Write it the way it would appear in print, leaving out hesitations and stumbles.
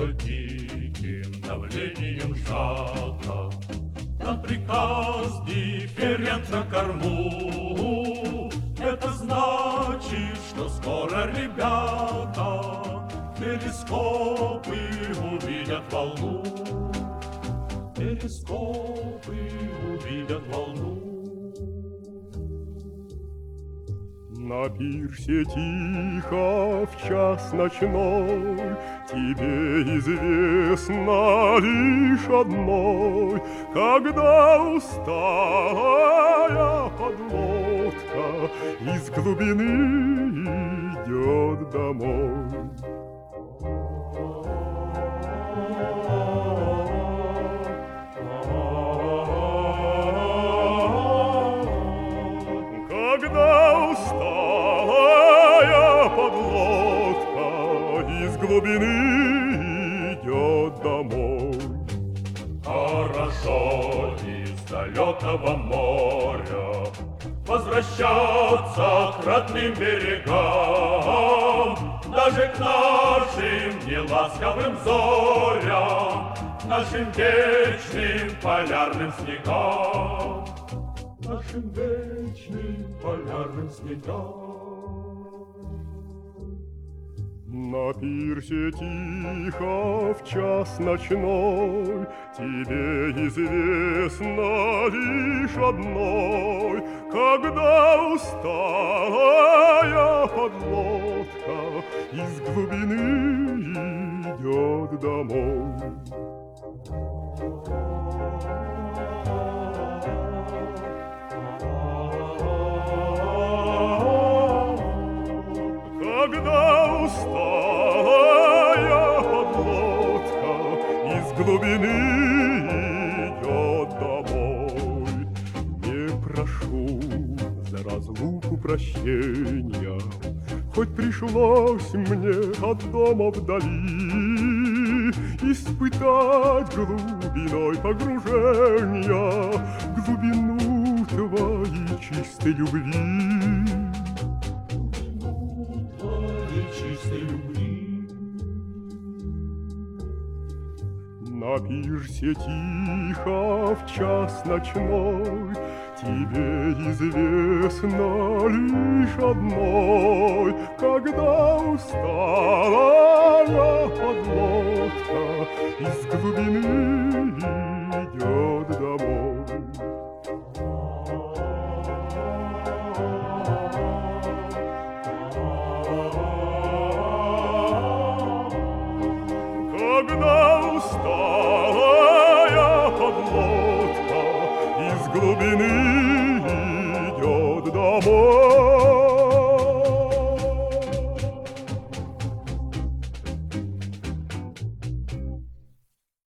под диким давлением сжата. На приказ дифферент на корму. Это значит, что скоро ребята телескопы увидят волну. Телескопы увидят волну. На пирсе тихо в час ночной тебе известно лишь одной, когда усталая подлодка из глубины идет домой. Когда усталая подлодка из глубины идет домой. Хорошо из далекого моря возвращаться к родным берегам, даже к нашим неласковым зорям, нашим вечным полярным снегам, нашим вечным полярным снегам. На пирсе тихо в час ночной тебе известно лишь одной, когда усталая подлодка из глубины идет домой. Когда усталая подлодка из глубины идет домой, не прошу за разлуку прощения, хоть пришлось мне от дома вдали испытать глубиной погружения глубину твоей чистой любви. На пирсе тихо в час ночной тебе известно лишь одной, когда усталая подлодка из глубины идет домой. Когда усталая подлодка из глубины идет домой.